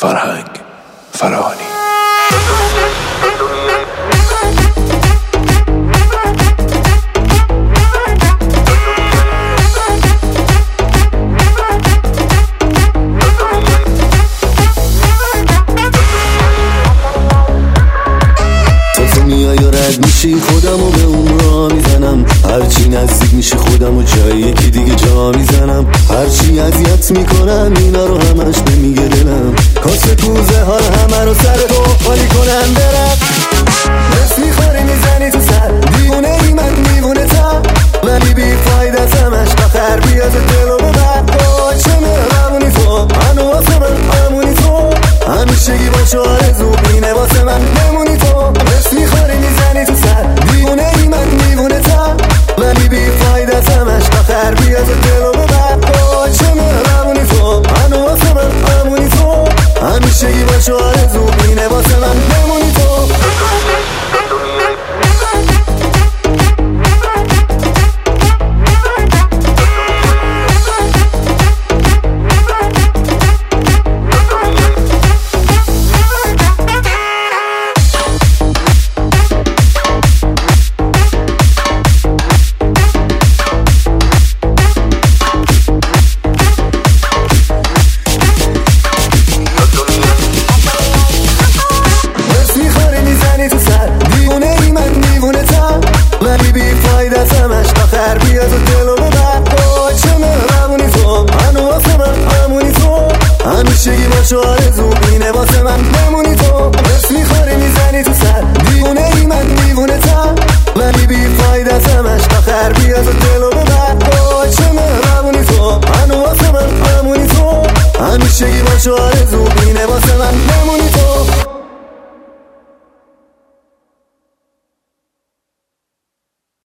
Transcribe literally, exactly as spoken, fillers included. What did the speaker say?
فرهنگ فراهانی. میشی خودمو به اون را میزنم، هرچی نزدیک میشی خودمو جای یکی دیگه جا میزنم، هرچی اذیت میکنم اینا رو همش نمیگه دلم، کاسه کوزه حال همه رو سر تو خالی کنم برم. نفس میخوری میزنی تو سر، دیونه ای من دیونه تا، ولی بی فایده از همش آخر بیاد دلو ببر. چه مهربونی تو، منو واسه من همونی تو، همیشگی با چه آرزو اینه واسه من نمونی تو. نفس میخوری میزنی تو سر، دیونه ای من دیونه تا، ولی بی فایده از همش آخر بیاد دلو ببر. چه مهربونی تو، منو واسه من همونی تو، همیشگی با چه آرزو اینه واسه من نمونی تو. همیشگی با چه آرزو اینه واسه من نمونی تو. نفس میخوری میزنی تو سر، دیونه ای من دیونه تا، ولی بی فایده از همش آخر بیاد دلو ببر. چه مهربونی تو، منو واسه من همونی تو، همیشگی با چه آرزو اینه واسه من نمونی تو.